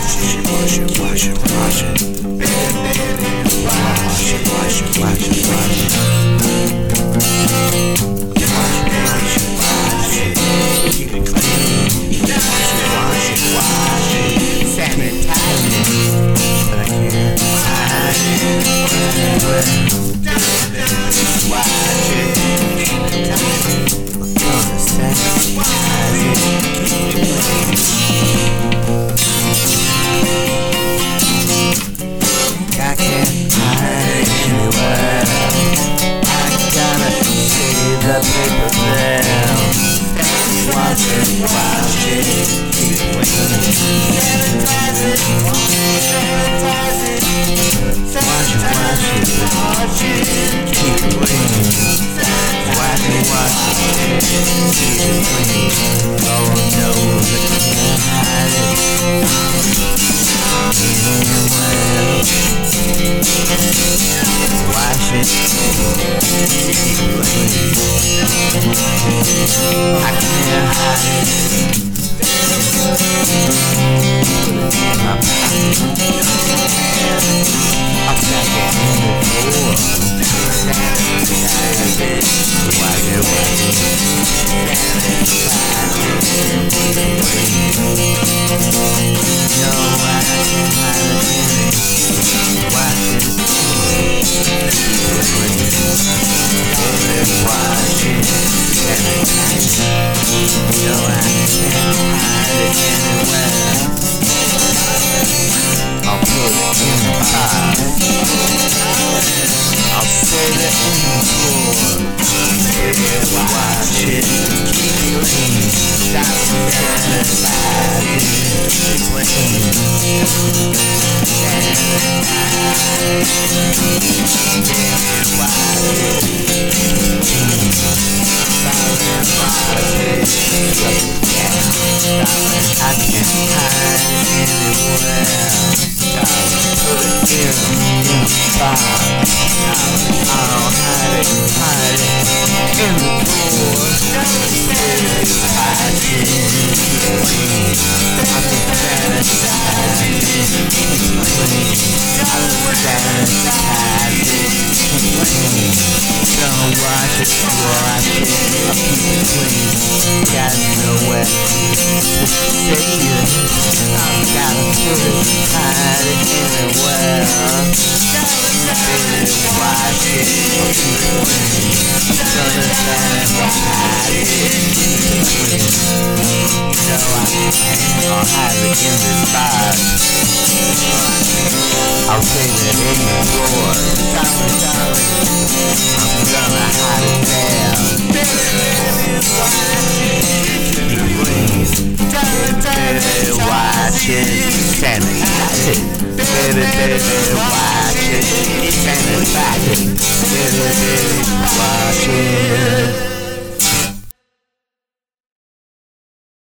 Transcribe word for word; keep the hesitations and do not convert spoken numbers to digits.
wash it, wash it, wash it. Wash it, wash it, wash it, wash it. Wash it, wash it, wash it. Keep it clean. Wash it, wash it, wash it. Sanitize it, but I can't hide it. Wash it, we're gonna sanitize it. Keep it clean. I can't hide it anywhere. I gotta save the paper there. Wash it, wash it, keep it clean. Sanitize it, sanitize it. Wash it, wash it, wash it, keep it clean. Wash it, wash it, keep it clean. Oh no, I can't hide it anywhere. Wash it, keep it clean. I can't hide it. Put it in my pocket. I'll stack it in the drawer. Sanitize it, wash it, wash it. Sanitize it, keep it clean. No, I can't hide it in it. Wash it, keep it clean. Wash it, sanitize it. No, I can't hide it anywhere. I'll put it in the pot. I'll set it in the floor. Wash it, keep it clean. Sanitize it, keep it clean. I can't hide it anywhere. Put it in, in the spot. I'll hide it, hide it in the drawer. Sanitize it, keep it clean. I can sanitize it, keep it clean. I can sanitize it, keep it clean. Don't wash it, wash it, I'll keep it clean. Got nowhere to say it. I've gotta put it, hide it anywhere. Baby, wash it, I'll keep it clean. Gonna sanitize it, keep it clean. You know I can't, I'll hide it in this box. I'll save it in the drawer. Sorry, sorry, I'm gonna hide it there. Baby, wash it, sanitize it. Baby, baby, wash it, sanitize it. Baby, baby,